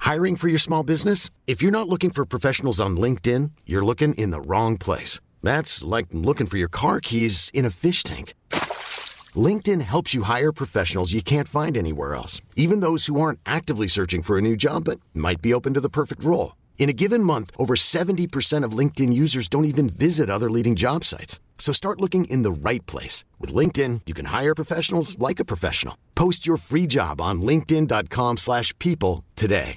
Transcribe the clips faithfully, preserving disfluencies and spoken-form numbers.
Hiring for your small business? If you're not looking for professionals on LinkedIn, you're looking in the wrong place. That's like looking for your car keys in a fish tank. LinkedIn helps you hire professionals you can't find anywhere else, even those who aren't actively searching for a new job but might be open to the perfect role. In a given month, over seventy percent of LinkedIn users don't even visit other leading job sites. So start looking in the right place. With LinkedIn, you can hire professionals like a professional. Post your free job on linkedin dot com slash people today.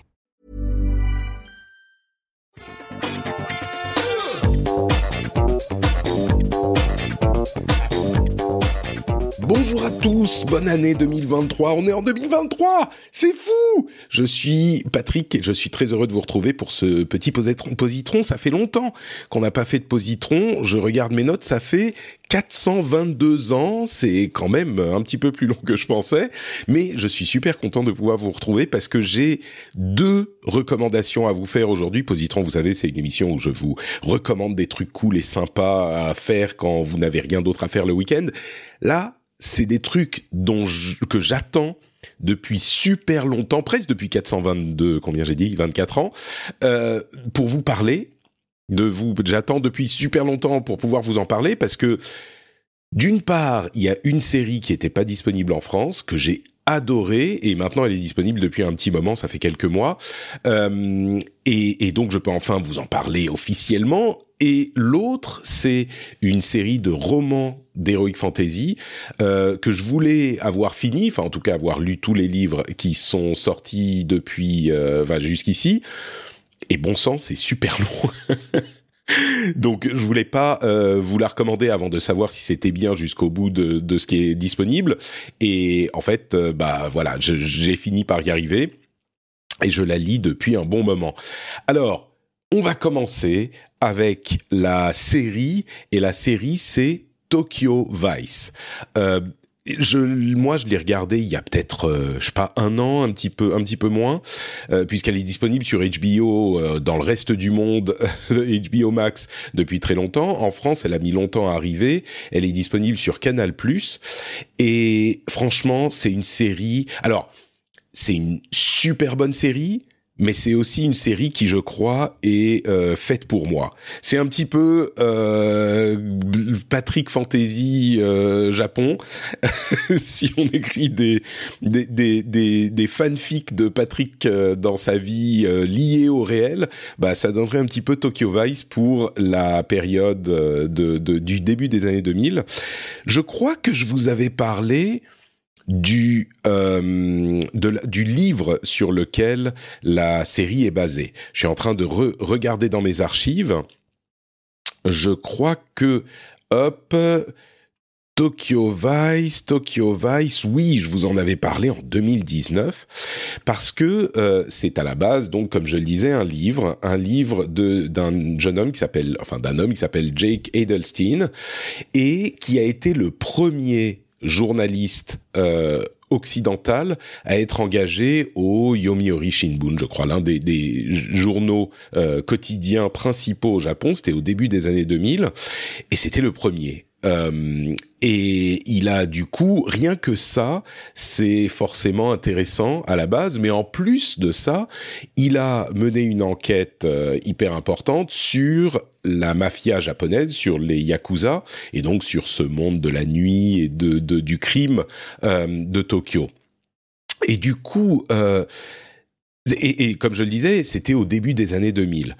Bonjour à tous, bonne année deux mille vingt-trois, on est en deux mille vingt-trois, c'est fou! Je suis Patrick et je suis très heureux de vous retrouver pour ce petit positron. positron. Ça fait longtemps qu'on n'a pas fait de positron, je regarde mes notes, ça fait quatre cent vingt-deux ans, c'est quand même un petit peu plus long que je pensais, mais je suis super content de pouvoir vous retrouver parce que j'ai deux recommandations à vous faire aujourd'hui. Positron, vous savez, c'est une émission où je vous recommande des trucs cool et sympas à faire quand vous n'avez rien d'autre à faire le week-end. Là, c'est des trucs dont je, que j'attends depuis super longtemps, presque depuis quatre cent vingt-deux, combien j'ai dit, vingt-quatre ans, euh, pour vous parler de vous. J'attends depuis super longtemps pour pouvoir vous en parler parce que, d'une part, il y a une série qui n'était pas disponible en France, que j'ai adorée, et maintenant elle est disponible depuis un petit moment, ça fait quelques mois, euh, et, et donc je peux enfin vous en parler officiellement. Et l'autre, c'est une série de romans d'heroic fantasy euh, que je voulais avoir fini, enfin en tout cas avoir lu tous les livres qui sont sortis depuis euh, enfin, jusqu'ici. Et bon sang, c'est super long. Donc je voulais pas euh, vous la recommander avant de savoir si c'était bien jusqu'au bout de, de ce qui est disponible. Et en fait, euh, bah voilà, je, j'ai fini par y arriver et je la lis depuis un bon moment. Alors, on va commencer avec la série, et la série c'est Tokyo Vice. Euh, Je, moi, je l'ai regardé il y a peut-être, euh, je sais pas, un an, un petit peu, un petit peu moins, euh, puisqu'elle est disponible sur H B O euh, dans le reste du monde, H B O Max depuis très longtemps. En France, elle a mis longtemps à arriver. Elle est disponible sur Canal+. Et franchement, c'est une série. Alors, c'est une super bonne série. Mais c'est aussi une série qui, je crois, est euh, faite pour moi. C'est un petit peu euh, Patrick Fantasy euh, Japon. Si on écrit des des des des, des fanfics de Patrick euh, dans sa vie euh, liés au réel, bah ça donnerait un petit peu Tokyo Vice pour la période de, de du début des années deux mille. Je crois que je vous avais parlé du euh, de la, du livre sur lequel la série est basée. Je suis en train de re- regarder dans mes archives. Je crois que hop Tokyo Vice, Tokyo Vice, oui, je vous en avais parlé en deux mille dix-neuf parce que euh, c'est à la base, donc comme je le disais, un livre, un livre de d'un jeune homme qui s'appelle, enfin d'un homme qui s'appelle Jake Edelstein et qui a été le premier journaliste euh, occidental à être engagé au Yomiuri Shimbun, je crois, l'un des, des journaux euh, quotidiens principaux au Japon. C'était au début des années deux mille, et c'était le premier. Euh, et il a du coup, rien que ça, c'est forcément intéressant à la base, mais en plus de ça, il a mené une enquête euh, hyper importante sur la mafia japonaise, sur les yakuza, et donc sur ce monde de la nuit et de, de du crime euh, de Tokyo. Et du coup, euh, et, et comme je le disais, c'était au début des années deux mille.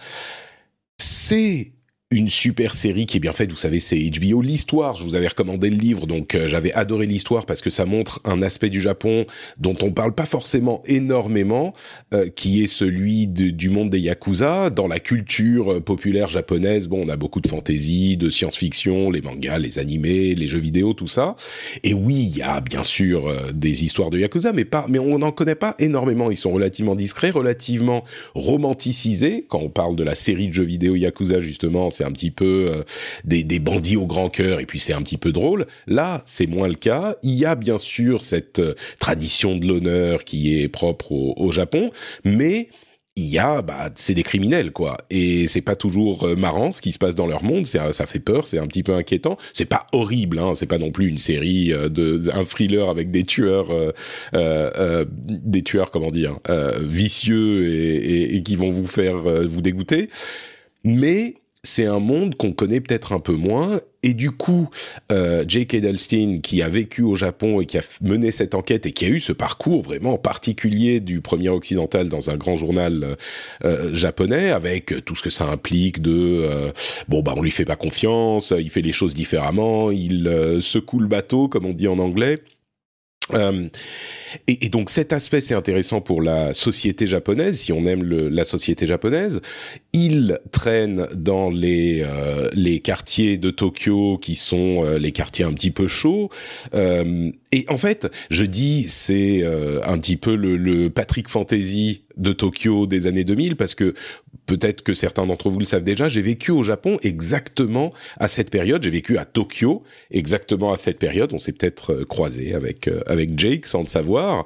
C'est une super série qui est bien faite, vous savez, c'est H B O. L'histoire, je vous avais recommandé le livre, donc euh, j'avais adoré l'histoire parce que ça montre un aspect du Japon dont on parle pas forcément énormément, euh, qui est celui de, du monde des yakuza. Dans la culture euh, populaire japonaise, bon, on a beaucoup de fantasy, de science-fiction, les mangas, les animés, les jeux vidéo, tout ça. Et oui, il y a bien sûr euh, des histoires de yakuza, mais pas, mais on n'en connaît pas énormément. Ils sont relativement discrets, relativement romanticisés. Quand on parle de la série de jeux vidéo yakuza, justement, c'est un petit peu euh, des, des bandits au grand cœur, et puis c'est un petit peu drôle. Là, c'est moins le cas. Il y a bien sûr cette euh, tradition de l'honneur qui est propre au, au Japon, mais il y a, bah, c'est des criminels, quoi. Et c'est pas toujours euh, marrant ce qui se passe dans leur monde. C'est, ça fait peur, c'est un petit peu inquiétant. C'est pas horrible, hein. C'est pas non plus une série euh, de, un thriller avec des tueurs, euh, euh, euh, des tueurs, comment dire, euh, vicieux et, et, et qui vont vous faire euh, vous dégoûter. Mais c'est un monde qu'on connaît peut-être un peu moins, et du coup, euh, Jake Edelstein, qui a vécu au Japon et qui a mené cette enquête et qui a eu ce parcours vraiment particulier du premier occidental dans un grand journal euh, japonais, avec tout ce que ça implique de euh, bon bah on lui fait pas confiance, il fait les choses différemment, il euh, secoue le bateau comme on dit en anglais. Euh, et, et donc cet aspect c'est intéressant pour la société japonaise, si on aime le, la société japonaise. Il traîne dans les euh, les quartiers de Tokyo qui sont euh, les quartiers un petit peu chauds. Euh, et en fait, je dis c'est euh, un petit peu le, le Patrick Fantasy de Tokyo des années deux mille, parce que peut-être que certains d'entre vous le savent déjà, j'ai vécu au Japon exactement à cette période. J'ai vécu à Tokyo exactement à cette période. On s'est peut-être croisé avec euh, avec Jake sans le savoir.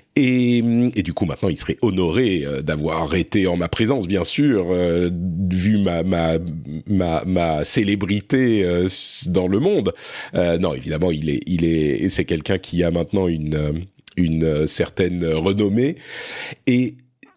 Et, et du coup, maintenant, il serait honoré euh, d'avoir été en ma présence, bien sûr, euh, vu ma ma ma, ma célébrité euh, dans le monde. Euh, non, évidemment, il est il est c'est quelqu'un qui a maintenant une une certaine renommée. Et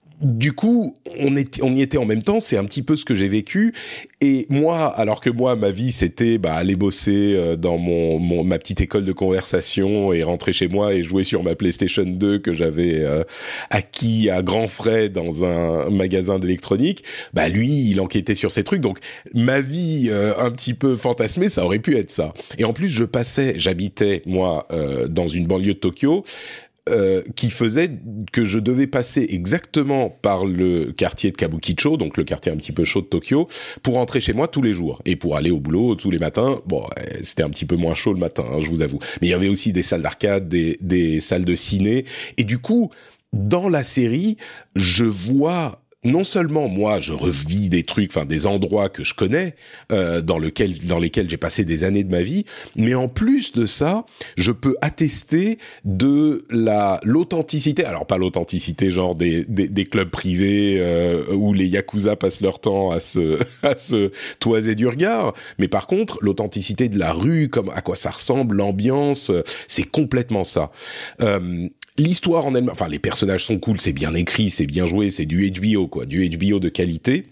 du coup, on, est, on y était en même temps, c'est un petit peu ce que j'ai vécu. Et moi, alors que moi, ma vie, c'était bah, aller bosser euh, dans mon, mon, ma petite école de conversation et rentrer chez moi et jouer sur ma PlayStation deux que j'avais euh, acquis à grands frais dans un magasin d'électronique, bah lui, il enquêtait sur ces trucs. Donc, ma vie euh, un petit peu fantasmée, ça aurait pu être ça. Et en plus, je passais, j'habitais, moi, euh, dans une banlieue de Tokyo, Euh, qui faisait que je devais passer exactement par le quartier de Kabukicho, donc le quartier un petit peu chaud de Tokyo, pour rentrer chez moi tous les jours et pour aller au boulot tous les matins. Bon, euh, c'était un petit peu moins chaud le matin, hein, je vous avoue. Mais il y avait aussi des salles d'arcade, des, des salles de ciné. Et du coup, dans la série, je vois... Non seulement moi, je revis des trucs, enfin des endroits que je connais, euh, dans lequel, dans lesquels j'ai passé des années de ma vie, mais en plus de ça, je peux attester de la l'authenticité. Alors pas l'authenticité genre des des, des clubs privés euh, où les yakuza passent leur temps à se à se toiser du regard, mais par contre l'authenticité de la rue, comme à quoi ça ressemble, l'ambiance, c'est complètement ça. Euh, L'histoire en elle-même, enfin les personnages sont cool, c'est bien écrit, c'est bien joué, c'est du H B O quoi, du H B O de qualité.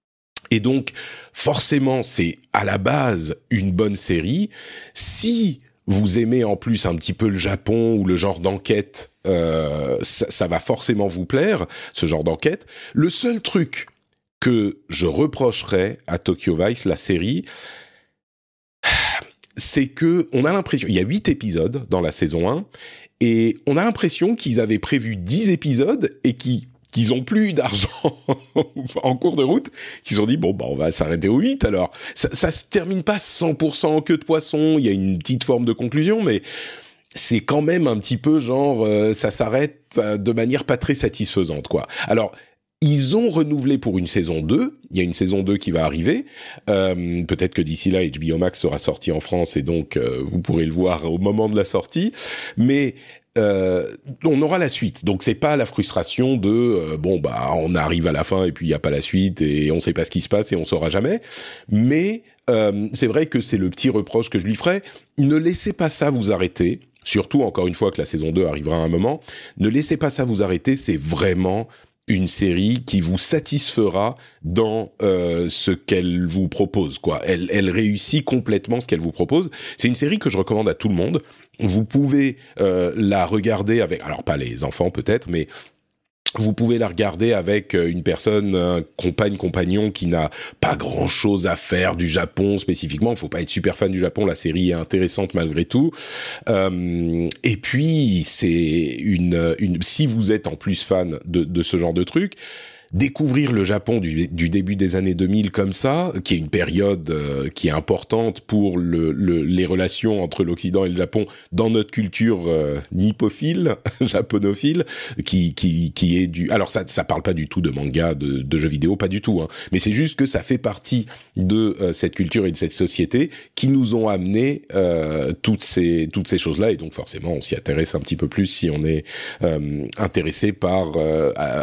Et donc forcément, c'est à la base une bonne série. Si vous aimez en plus un petit peu le Japon ou le genre d'enquête, euh, ça, ça va forcément vous plaire, ce genre d'enquête. Le seul truc que je reprocherais à Tokyo Vice, la série, c'est que on a l'impression, il y a huit épisodes dans la saison un, et on a l'impression qu'ils avaient prévu dix épisodes et qu'ils qu'ils ont plus eu d'argent en cours de route, qu'ils ont dit bon bah on va s'arrêter aux huit alors. Ça, ça se termine pas cent pour cent en queue de poisson, il y a une petite forme de conclusion, mais c'est quand même un petit peu genre euh, ça s'arrête euh, de manière pas très satisfaisante quoi. Alors ils ont renouvelé pour une saison deux. Il y a une saison deux qui va arriver. Euh, peut-être que d'ici là, H B O Max sera sorti en France et donc euh, vous pourrez le voir au moment de la sortie. Mais euh, on aura la suite. Donc c'est pas la frustration de euh, bon bah on arrive à la fin et puis il y a pas la suite et on sait pas ce qui se passe et on saura jamais. Mais euh, c'est vrai que c'est le petit reproche que je lui ferai. Ne laissez pas ça vous arrêter. Surtout encore une fois que la saison deux arrivera à un moment. Ne laissez pas ça vous arrêter. C'est vraiment une série qui vous satisfera dans euh, ce qu'elle vous propose, quoi. Elle, elle réussit complètement ce qu'elle vous propose. C'est une série que je recommande à tout le monde. Vous pouvez euh, la regarder avec, alors pas les enfants peut-être, mais vous pouvez la regarder avec une personne, un compagne, compagnon qui n'a pas grand-chose à faire du Japon spécifiquement. Il faut pas être super fan du Japon, la série est intéressante malgré tout. Euh, et puis, c'est une, une... Si vous êtes en plus fan de, de ce genre de truc, découvrir le Japon du, du début des années deux mille comme ça, qui est une période euh, qui est importante pour le, le, les relations entre l'Occident et le Japon dans notre culture euh, nippophile, japonophile, qui, qui, qui est du... Alors ça, ça parle pas du tout de manga, de, de jeux vidéo, pas du tout, hein, mais c'est juste que ça fait partie de euh, cette culture et de cette société qui nous ont amené euh, toutes ces, toutes ces choses-là, et donc forcément on s'y intéresse un petit peu plus si on est euh, intéressé par... Euh, à, à,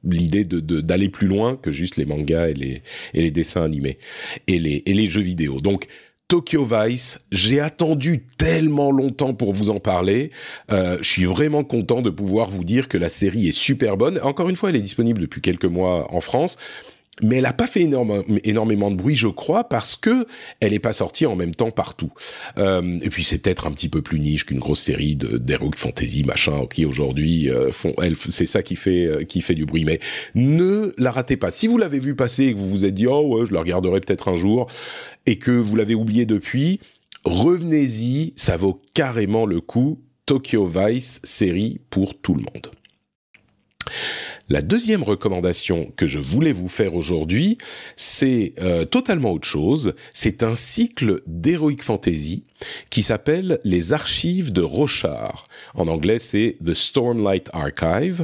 l'idée de, de d'aller plus loin que juste les mangas et les et les dessins animés et les et les jeux vidéo. Donc Tokyo Vice, j'ai attendu tellement longtemps pour vous en parler. Euh, je suis vraiment content de pouvoir vous dire que la série est super bonne. Encore une fois, elle est disponible depuis quelques mois en France. Mais elle a pas fait énorme, énormément de bruit, je crois, parce que elle est pas sortie en même temps partout. Euh, et puis c'est peut-être un petit peu plus niche qu'une grosse série de d'heroic fantasy machin qui aujourd'hui euh, font. Elle, c'est ça qui fait euh, qui fait du bruit. Mais ne la ratez pas. Si vous l'avez vu passer et que vous vous êtes dit oh ouais je la regarderai peut-être un jour et que vous l'avez oublié depuis, revenez-y. Ça vaut carrément le coup. Tokyo Vice, série pour tout le monde. La deuxième recommandation que je voulais vous faire aujourd'hui, c'est euh, totalement autre chose. C'est un cycle d'heroic fantasy qui s'appelle Les Archives de Roshar. En anglais, c'est The Stormlight Archive.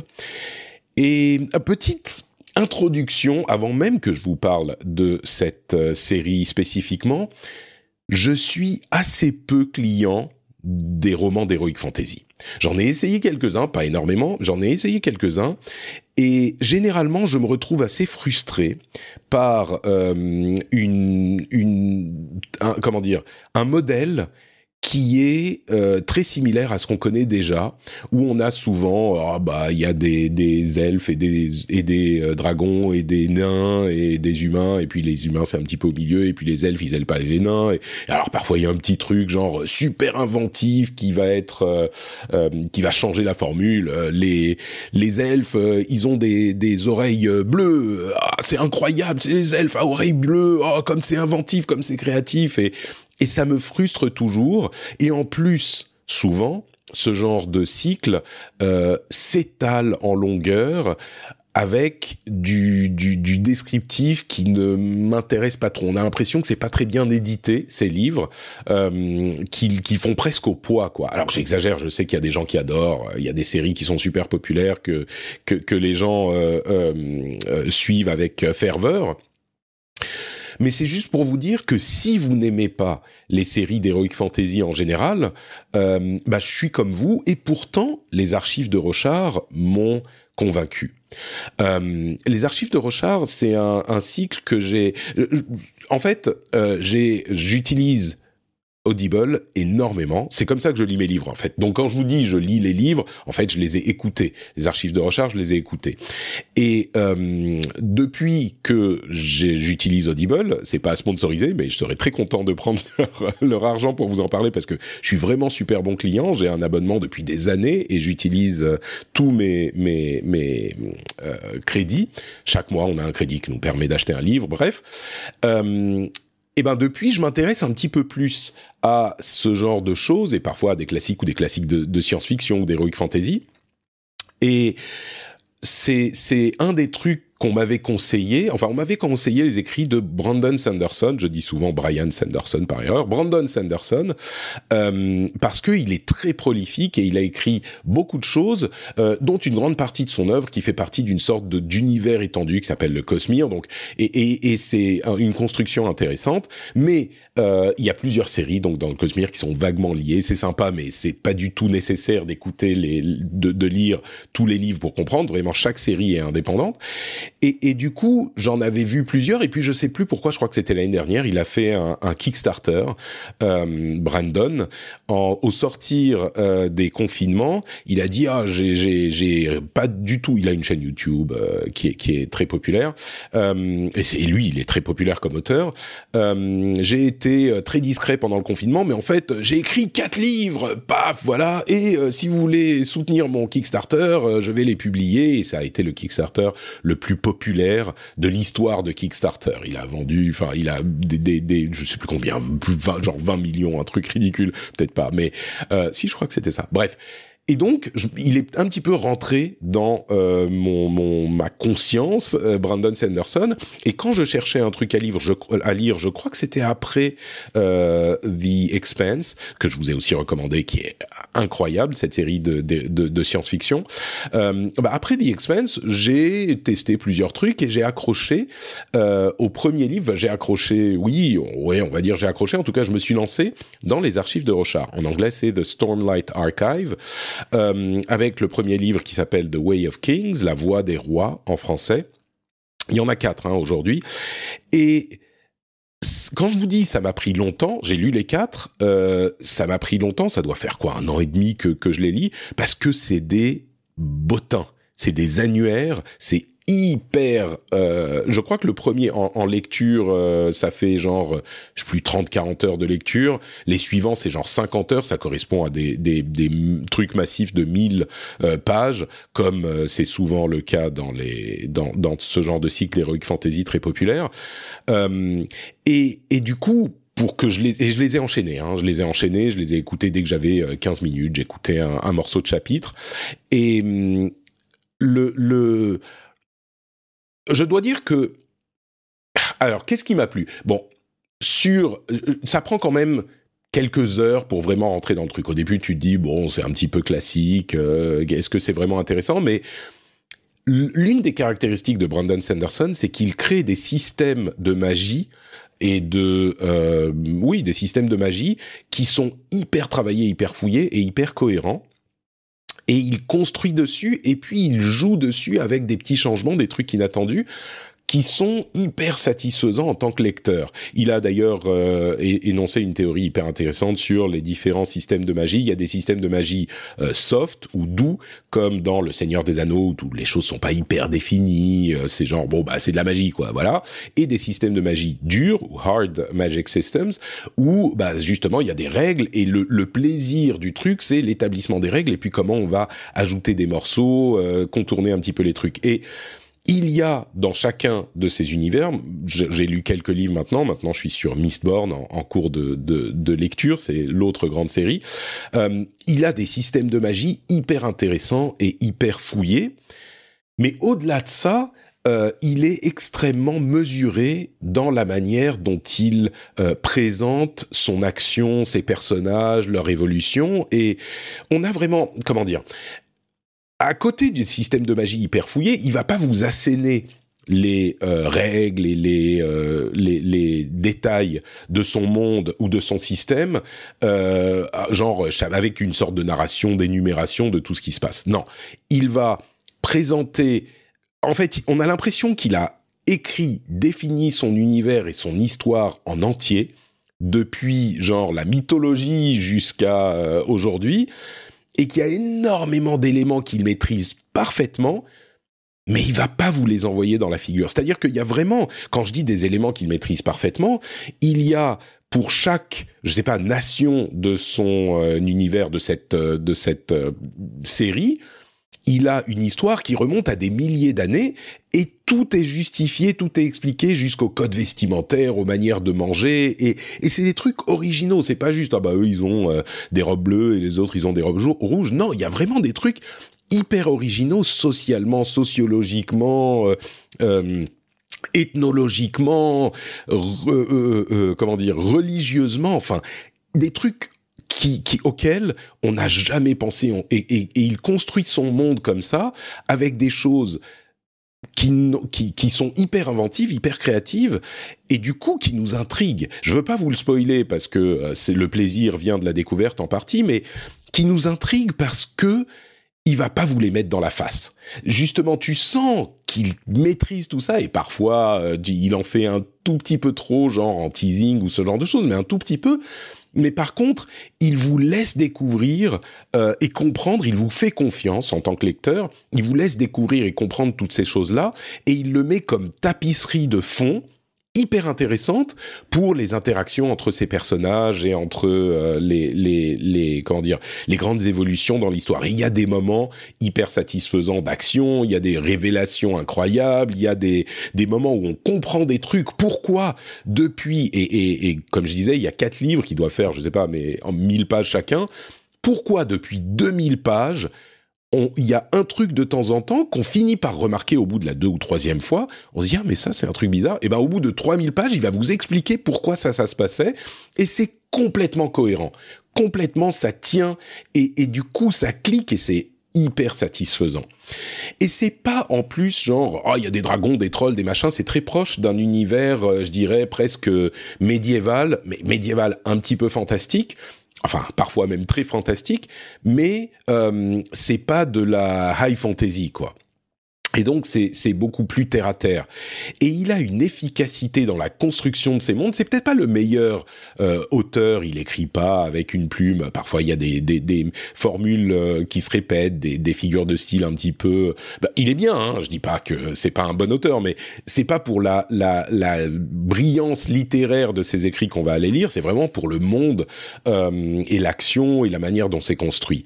Et une petite introduction, avant même que je vous parle de cette euh, série spécifiquement, je suis assez peu client des romans d'heroic fantasy. J'en ai essayé quelques-uns, pas énormément, j'en ai essayé quelques-uns, et généralement, je me retrouve assez frustré par euh, une, une, un, comment dire, un modèle qui est euh, très similaire à ce qu'on connaît déjà, où on a souvent, ah bah il y a des des elfes et des et des euh, dragons et des nains et des humains, et puis les humains c'est un petit peu au milieu, et puis les elfes ils aiment pas les nains, et, et alors parfois il y a un petit truc genre super inventif qui va être euh, euh, qui va changer la formule. Les les elfes euh, ils ont des des oreilles bleues, ah, c'est incroyable, c'est les elfes à oreilles bleues, oh comme c'est inventif, comme c'est créatif, et Et ça me frustre toujours. Et en plus, souvent, ce genre de cycle euh, s'étale en longueur avec du, du, du descriptif qui ne m'intéresse pas trop. On a l'impression que c'est pas très bien édité, ces livres, euh, qui, qui font presque au poids, quoi. Alors j'exagère, je sais qu'il y a des gens qui adorent, il y a des séries qui sont super populaires que que, que les gens euh, euh, euh, suivent avec ferveur. Mais c'est juste pour vous dire que si vous n'aimez pas les séries d'heroic fantasy en général, euh, bah je suis comme vous, et pourtant les Archives de Roshar m'ont convaincu. Euh, les Archives de Roshar, c'est un, un cycle que j'ai. En fait, euh, j'ai, j'utilise Audible énormément. C'est comme ça que je lis mes livres, en fait. Donc, quand je vous dis je lis les livres, en fait, je les ai écoutés. Les Archives de Roshar, je les ai écoutés. Et euh, depuis que j'ai, j'utilise Audible, c'est pas sponsorisé, mais je serais très content de prendre leur, leur argent pour vous en parler, parce que je suis vraiment super bon client. J'ai un abonnement depuis des années et j'utilise euh, tous mes mes mes euh, crédits. Chaque mois, on a un crédit qui nous permet d'acheter un livre. Bref. Euh, Et ben depuis, je m'intéresse un petit peu plus à ce genre de choses, et parfois à des classiques ou des classiques de, de science-fiction ou d'heroic fantasy. Et c'est c'est un des trucs qu'on m'avait conseillé, enfin on m'avait conseillé les écrits de Brandon Sanderson, je dis souvent Brian Sanderson par erreur, Brandon Sanderson, euh, parce qu'il est très prolifique et il a écrit beaucoup de choses, euh, dont une grande partie de son œuvre qui fait partie d'une sorte de, d'univers étendu qui s'appelle le Cosmere, donc, et, et, et c'est une construction intéressante, mais euh, il y a plusieurs séries donc dans le Cosmere qui sont vaguement liées, c'est sympa, mais c'est pas du tout nécessaire d'écouter les, de, de lire tous les livres pour comprendre, vraiment chaque série est indépendante. Et, et du coup, j'en avais vu plusieurs, et puis je sais plus pourquoi, je crois que c'était l'année dernière, il a fait un, un Kickstarter, euh, Brandon, en, au sortir euh, des confinements, il a dit ah j'ai j'ai j'ai pas du tout, il a une chaîne YouTube euh, qui est qui est très populaire, euh, et c'est et lui il est très populaire comme auteur. Euh, j'ai été très discret pendant le confinement, mais en fait j'ai écrit quatre livres, paf voilà, et euh, si vous voulez soutenir mon Kickstarter, euh, je vais les publier, et ça a été le Kickstarter le plus populaire de l'histoire de Kickstarter. Il a vendu, enfin, il a des, des, des, je sais plus combien, vingt, genre vingt millions, un truc ridicule, peut-être pas, mais euh, si, je crois que c'était ça. Bref. Et donc, je, il est un petit peu rentré dans euh, mon, mon ma conscience, euh, Brandon Sanderson. Et quand je cherchais un truc à lire, je, à lire, je crois que c'était après euh, The Expanse, que je vous ai aussi recommandé, qui est incroyable, cette série de de, de, de science-fiction. Euh, bah après The Expanse, j'ai testé plusieurs trucs et j'ai accroché euh, au premier livre. J'ai accroché, oui, ouais, on va dire j'ai accroché. En tout cas, je me suis lancé dans les Archives de Roshar. En anglais, c'est The Stormlight Archive. euh, avec le premier livre qui s'appelle The Way of Kings, La Voie des rois en français. Il y en a quatre hein, aujourd'hui. Et quand je vous dis ça m'a pris longtemps, j'ai lu les quatre, euh, ça m'a pris longtemps, ça doit faire quoi, un an et demi que, que je les lis, parce que c'est des bottins, c'est des annuaires, c'est hyper... Euh, je crois que le premier en, en lecture, euh, ça fait genre, je sais plus, trente à quarante heures de lecture. Les suivants, c'est genre cinquante heures. Ça correspond à des, des, des trucs massifs de mille euh, pages, comme euh, c'est souvent le cas dans, les, dans, dans ce genre de cycle Heroic Fantasy très populaire. Euh, et, et du coup... pour que je les et je les ai enchaînés hein, je les ai enchaînés, je les ai écoutés dès que j'avais quinze minutes, j'écoutais un, un morceau de chapitre et le le je dois dire que alors qu'est-ce qui m'a plu? Bon, sur ça prend quand même quelques heures pour vraiment rentrer dans le truc. Au début, tu te dis bon, c'est un petit peu classique, euh, est-ce que c'est vraiment intéressant? Mais l'une des caractéristiques de Brandon Sanderson, c'est qu'il crée des systèmes de magie et de euh, oui des systèmes de magie qui sont hyper travaillés, hyper fouillés et hyper cohérents. Et il construit dessus et puis il joue dessus avec des petits changements, des trucs inattendus qui sont hyper satisfaisants en tant que lecteur. Il a d'ailleurs euh, énoncé une théorie hyper intéressante sur les différents systèmes de magie. Il y a des systèmes de magie euh, soft ou doux, comme dans Le Seigneur des Anneaux, où les choses sont pas hyper définies, euh, c'est genre, bon, bah c'est de la magie, quoi, voilà. Et des systèmes de magie durs, ou hard magic systems, où bah justement il y a des règles, et le, le plaisir du truc, c'est l'établissement des règles, et puis comment on va ajouter des morceaux, euh, contourner un petit peu les trucs. Et il y a dans chacun de ces univers, j'ai lu quelques livres maintenant, maintenant je suis sur Mistborn en, en cours de, de, de lecture, c'est l'autre grande série, euh, il a des systèmes de magie hyper intéressants et hyper fouillés, mais au-delà de ça, euh, il est extrêmement mesuré dans la manière dont il euh, présente son action, ses personnages, leur évolution, et on a vraiment, comment dire... à côté du système de magie hyper fouillé, il va pas vous asséner les euh, règles et les, euh, les les détails de son monde ou de son système, euh, genre avec une sorte de narration, d'énumération de tout ce qui se passe. Non, il va présenter... En fait, on a l'impression qu'il a écrit, défini son univers et son histoire en entier, depuis genre la mythologie jusqu'à euh, aujourd'hui, et qu'il y a énormément d'éléments qu'il maîtrise parfaitement, mais il va pas vous les envoyer dans la figure. C'est-à-dire qu'il y a vraiment, quand je dis des éléments qu'il maîtrise parfaitement, il y a pour chaque, je sais pas, nation de son euh, univers, de cette, euh, de cette euh, série, il a une histoire qui remonte à des milliers d'années et tout est justifié, tout est expliqué jusqu'au code vestimentaire, aux manières de manger et, et c'est des trucs originaux. C'est pas juste, ah bah eux ils ont euh, des robes bleues et les autres ils ont des robes jou- rouges. Non, il y a vraiment des trucs hyper originaux socialement, sociologiquement, euh, euh, ethnologiquement, re, euh, euh, comment dire, religieusement, enfin, des trucs Qui, qui, auquel on n'a jamais pensé. On, et, et, et il construit son monde comme ça, avec des choses qui, qui, qui sont hyper inventives, hyper créatives, et du coup qui nous intriguent. Je veux pas vous le spoiler, parce que euh, c'est, le plaisir vient de la découverte en partie, mais qui nous intriguent parce que il va pas vous les mettre dans la face. Justement, tu sens qu'il maîtrise tout ça, et parfois, euh, il en fait un tout petit peu trop, genre en teasing ou ce genre de choses, mais un tout petit peu. Mais par contre, il vous laisse découvrir euh, et comprendre, il vous fait confiance en tant que lecteur, il vous laisse découvrir et comprendre toutes ces choses-là, et il le met comme tapisserie de fond, hyper intéressante pour les interactions entre ces personnages et entre euh, les les les comment dire les grandes évolutions dans l'histoire. Et il y a des moments hyper satisfaisants d'action, il y a des révélations incroyables, il y a des des moments où on comprend des trucs. Pourquoi depuis et et et comme je disais, il y a quatre livres qui doivent faire, je sais pas, mais en mille pages chacun. Pourquoi depuis deux mille pages il y a un truc de temps en temps qu'on finit par remarquer au bout de la deux ou troisième fois, on se dit « Ah, mais ça, c'est un truc bizarre ». Et ben au bout de trois mille pages, il va vous expliquer pourquoi ça, ça se passait, et c'est complètement cohérent. Complètement, ça tient, et, et du coup, ça clique, et c'est hyper satisfaisant. Et c'est pas, en plus, genre « Ah, oh, il y a des dragons, des trolls, des machins », c'est très proche d'un univers, euh, je dirais, presque médiéval, mais médiéval un petit peu fantastique, enfin parfois même très fantastique, mais euh, c'est pas de la high fantasy, quoi. Et donc, c'est, c'est beaucoup plus terre-à-terre. Et il a une efficacité dans la construction de ces mondes. C'est peut-être pas le meilleur euh, auteur. Il écrit pas avec une plume. Parfois, il y a des, des, des formules euh, qui se répètent, des, des figures de style un petit peu... Ben, il est bien, hein. Je dis pas que c'est pas un bon auteur, mais c'est pas pour la, la, la brillance littéraire de ses écrits qu'on va aller lire. C'est vraiment pour le monde euh, et l'action et la manière dont c'est construit.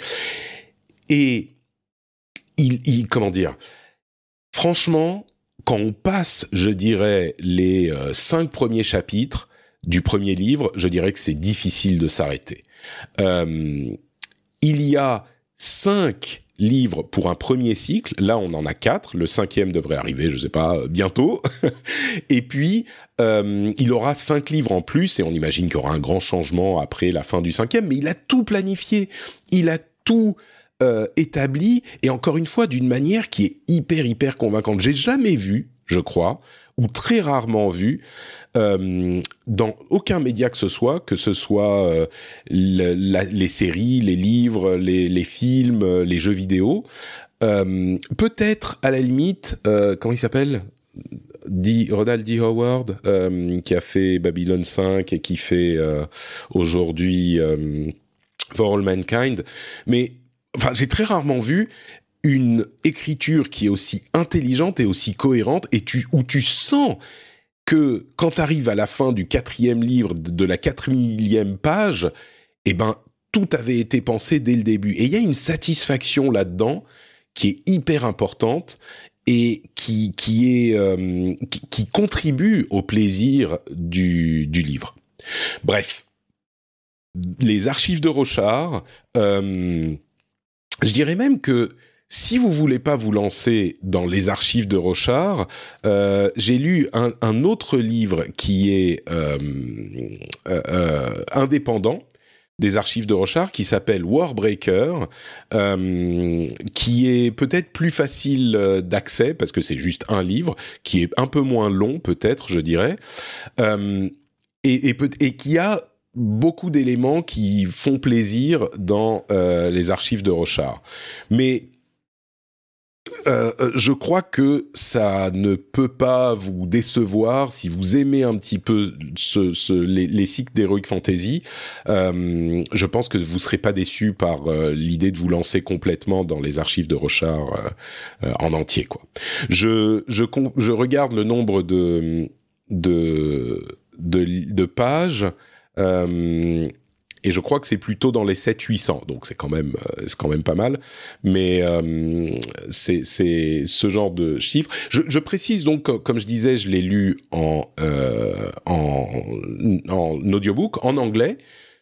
Et il, il comment dire... Franchement, quand on passe, je dirais, les euh, cinq premiers chapitres du premier livre, je dirais que c'est difficile de s'arrêter. Euh, il y a cinq livres pour un premier cycle. Là, on en a quatre. Le cinquième devrait arriver, je sais pas, bientôt. Et puis, euh, il aura cinq livres en plus, et on imagine qu'il y aura un grand changement après la fin du cinquième. Mais il a tout planifié. Il a tout... Euh, établi, et encore une fois d'une manière qui est hyper hyper convaincante. J'ai jamais vu, je crois, ou très rarement vu euh, dans aucun média que ce soit, que ce soit euh, le, la, les séries, les livres, les, les films, les jeux vidéo. Euh, peut-être à la limite, euh, comment il s'appelle ? D, Ronald D. Howard, euh, qui a fait Babylon cinq et qui fait euh, aujourd'hui euh, For All Mankind, mais Enfin, j'ai très rarement vu une écriture qui est aussi intelligente et aussi cohérente, et tu, où tu sens que quand tu arrives à la fin du quatrième livre, de la quatre millième page, eh ben, tout avait été pensé dès le début. Et il y a une satisfaction là-dedans qui est hyper importante et qui, qui, est, euh, qui, qui contribue au plaisir du, du livre. Bref, les archives de Rochard... Euh, Je dirais même que si vous voulez pas vous lancer dans les archives de Rochard, euh, j'ai lu un, un autre livre qui est euh, euh, euh, indépendant des archives de Rochard, qui s'appelle Warbreaker, euh, qui est peut-être plus facile d'accès, parce que c'est juste un livre, qui est un peu moins long peut-être, je dirais, euh, et, et, peut- et qui a beaucoup d'éléments qui font plaisir dans euh, les archives de Rochard. Mais euh, je crois que ça ne peut pas vous décevoir si vous aimez un petit peu ce, ce, les, les cycles d'Heroic Fantasy. Euh, je pense que vous ne serez pas déçus par euh, l'idée de vous lancer complètement dans les archives de Rochard euh, euh, en entier, quoi. Je, je, je regarde le nombre de, de, de, de pages... Euh, et je crois que c'est plutôt dans les sept cents à huit cents, donc c'est quand même, euh, c'est quand même pas mal, mais euh, c'est, c'est ce genre de chiffres. Je, je précise donc, comme je disais, je l'ai lu en, euh, en, en audiobook, en anglais.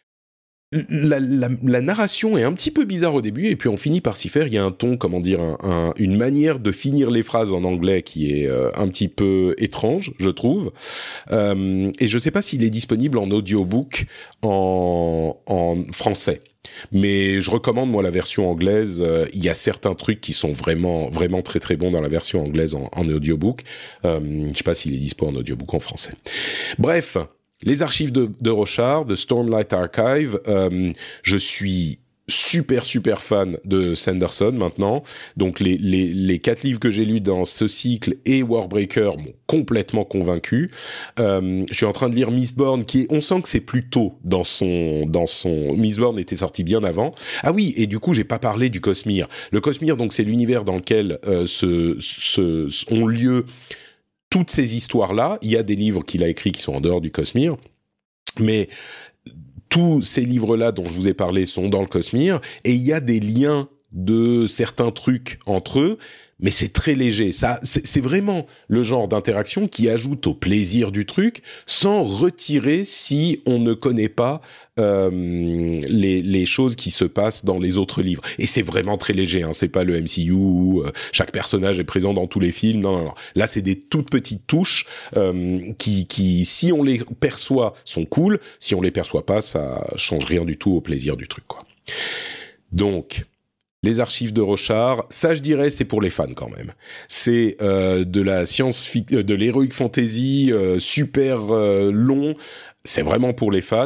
La, la, la narration est un petit peu bizarre au début, et puis on finit par s'y faire. Il y a un ton, comment dire, un, un, une manière de finir les phrases en anglais qui est euh, un petit peu étrange, je trouve. Euh, et je ne sais pas s'il est disponible en audiobook en, en français. Mais je recommande, moi, la version anglaise. Euh, il y a certains trucs qui sont vraiment, vraiment très, très bons dans la version anglaise en, en audiobook. Euh, je ne sais pas s'il est dispo en audiobook en français. Bref... Les archives de, de Rochard, de Stormlight Archive, euh, je suis super super fan de Sanderson maintenant. Donc les les les quatre livres que j'ai lus dans ce cycle et Warbreaker m'ont complètement convaincu. Euh, je suis en train de lire Mistborn, qui est, on sent que c'est plus tôt dans son dans son Mistborn était sorti bien avant. Ah oui, et du coup j'ai pas parlé du Cosmere. Le Cosmere, donc c'est l'univers dans lequel euh, se, se, se ont lieu toutes ces histoires-là. Il y a des livres qu'il a écrits qui sont en dehors du Cosmere, mais tous ces livres-là dont je vous ai parlé sont dans le Cosmere, et il y a des liens de certains trucs entre eux, mais c'est très léger. Ça, c'est, c'est vraiment le genre d'interaction qui ajoute au plaisir du truc, sans retirer si on ne connaît pas euh, les, les choses qui se passent dans les autres livres. Et c'est vraiment très léger, hein. C'est pas le M C U où euh, chaque personnage est présent dans tous les films. Non, non, non. Là, c'est des toutes petites touches euh, qui, qui, si on les perçoit, sont cool. Si on les perçoit pas, ça change rien du tout au plaisir du truc, quoi. Donc... Les archives de Rochard, ça je dirais c'est pour les fans quand même. C'est euh, de la science, de l'heroic fantasy euh, super euh, long. C'est vraiment pour les fans.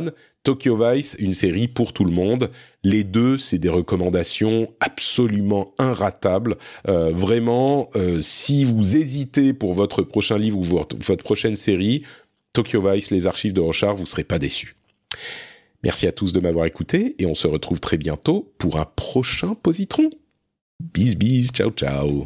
Tokyo Vice, une série pour tout le monde. Les deux, c'est des recommandations absolument inratables. Euh, vraiment, euh, si vous hésitez pour votre prochain livre ou votre, votre prochaine série, Tokyo Vice, les archives de Rochard, vous ne serez pas déçus. Merci à tous de m'avoir écouté et on se retrouve très bientôt pour un prochain Positron. Bis bis, ciao ciao.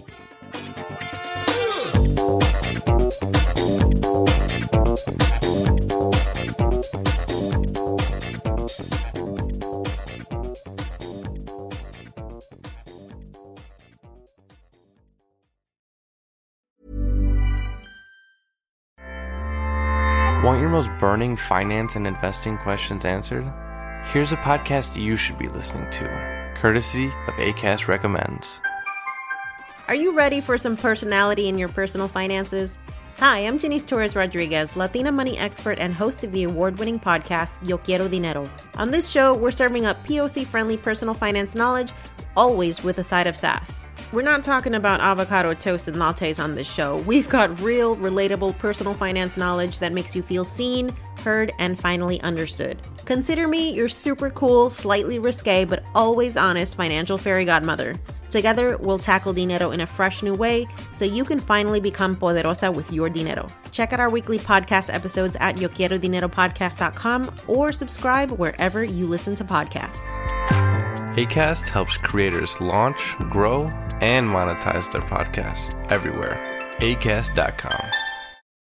Want your most burning finance and investing questions answered? Here's a podcast you should be listening to, courtesy of Acast Recommends. Are you ready for some personality in your personal finances? Hi, I'm Janice Torres Rodriguez, Latina money expert and host of the award-winning podcast Yo Quiero Dinero. On this show, we're serving up P O C-friendly personal finance knowledge, always with a side of sass. We're not talking about avocado toast and lattes on this show. We've got real, relatable personal finance knowledge that makes you feel seen, heard, and finally understood. Consider me your super cool, slightly risque, but always honest financial fairy godmother. Together, we'll tackle dinero in a fresh new way so you can finally become poderosa with your dinero. Check out our weekly podcast episodes at yo quiero dinero podcast dot com or subscribe wherever you listen to podcasts. Acast helps creators launch, grow, and monetize their podcasts everywhere. acast dot com.